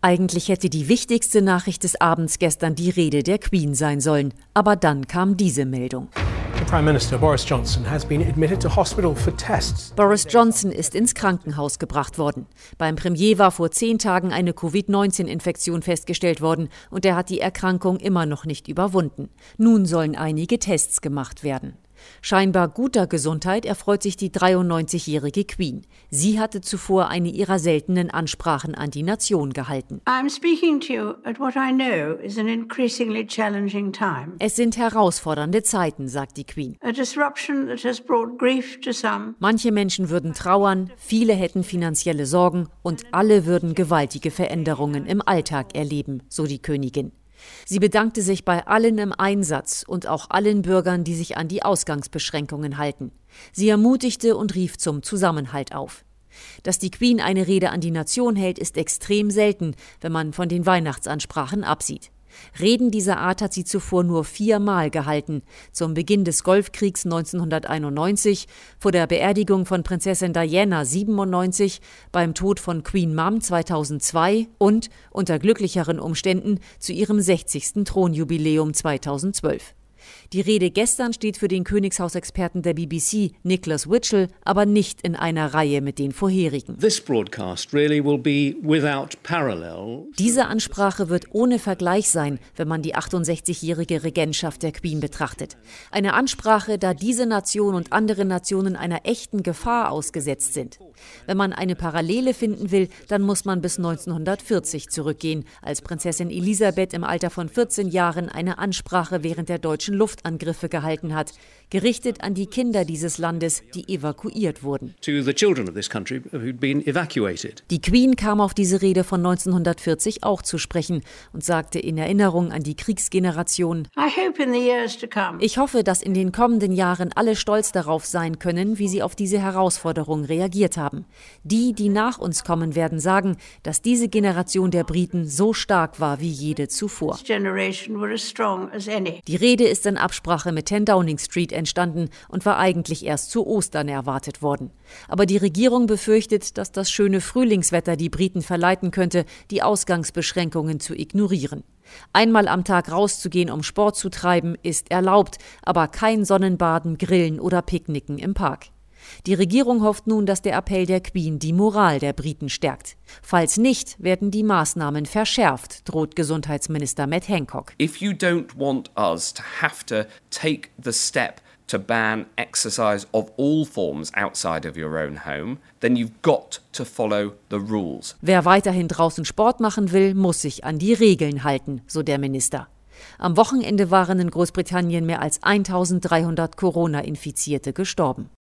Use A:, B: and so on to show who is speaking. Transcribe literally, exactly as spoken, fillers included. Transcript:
A: Eigentlich hätte die wichtigste Nachricht des Abends gestern die Rede der Queen sein sollen. Aber dann kam diese Meldung.
B: Prime Minister Boris Johnson has been admitted to hospital for tests.
A: Boris Johnson ist ins Krankenhaus gebracht worden. Beim Premier war vor zehn Tagen eine Covid neunzehn Infektion festgestellt worden und er hat die Erkrankung immer noch nicht überwunden. Nun sollen einige Tests gemacht werden. Scheinbar guter Gesundheit erfreut sich die dreiundneunzigjährige Queen. Sie hatte zuvor eine ihrer seltenen Ansprachen an die Nation gehalten.
C: I'm speaking to you at what I know is an increasingly challenging time.
A: Es sind herausfordernde Zeiten, sagt die Queen.
C: A disruption that has brought grief to some.
A: Manche Menschen würden trauern, viele hätten finanzielle Sorgen und alle würden gewaltige Veränderungen im Alltag erleben, so die Königin. Sie bedankte sich bei allen im Einsatz und auch allen Bürgern, die sich an die Ausgangsbeschränkungen halten. Sie ermutigte und rief zum Zusammenhalt auf. Dass die Queen eine Rede an die Nation hält, ist extrem selten, wenn man von den Weihnachtsansprachen absieht. Reden dieser Art hat sie zuvor nur viermal gehalten. Zum Beginn des Golfkriegs neunzehnhunderteinundneunzig, vor der Beerdigung von Prinzessin Diana siebenundneunzig, beim Tod von Queen Mum zweitausendzwei und, unter glücklicheren Umständen, zu ihrem sechzigsten Thronjubiläum zweitausendzwölf. Die Rede gestern steht für den Königshausexperten der B B C, Nicholas Witchell, aber nicht in einer Reihe mit den vorherigen.
D: This broadcast really will be without parallel.
A: Diese Ansprache wird ohne Vergleich sein, wenn man die achtundsechzigjährige Regentschaft der Queen betrachtet. Eine Ansprache, da diese Nation und andere Nationen einer echten Gefahr ausgesetzt sind. Wenn man eine Parallele finden will, dann muss man bis neunzehnhundertvierzig zurückgehen, als Prinzessin Elisabeth im Alter von vierzehn Jahren eine Ansprache während der deutschen Luftangriffe gehalten hat, gerichtet an die Kinder dieses Landes, die evakuiert wurden.
D: To the children of this country who'd been evacuated.
A: Die Queen kam auf diese Rede von neunzehnhundertvierzig auch zu sprechen und sagte in Erinnerung an die Kriegsgeneration:
C: I hope in the years to come.
A: Ich hoffe, dass in den kommenden Jahren alle stolz darauf sein können, wie sie auf diese Herausforderung reagiert haben. Die, die nach uns kommen, werden sagen, dass diese Generation der Briten so stark war wie jede zuvor.
C: This generation were as strong as any.
A: Die Rede ist in Absprache mit zehn Downing Street entstanden und war eigentlich erst zu Ostern erwartet worden. Aber die Regierung befürchtet, dass das schöne Frühlingswetter die Briten verleiten könnte, die Ausgangsbeschränkungen zu ignorieren. Einmal am Tag rauszugehen, um Sport zu treiben, ist erlaubt, aber kein Sonnenbaden, Grillen oder Picknicken im Park. Die Regierung hofft nun, dass der Appell der Queen die Moral der Briten stärkt. Falls nicht, werden die Maßnahmen verschärft, droht Gesundheitsminister Matt Hancock.
E: If you don't want us to have to take the step to ban exercise of all forms outside of your own home, then you've got to follow the rules.
A: Wer weiterhin draußen Sport machen will, muss sich an die Regeln halten, so der Minister. Am Wochenende waren in Großbritannien mehr als eintausenddreihundert Corona-Infizierte gestorben.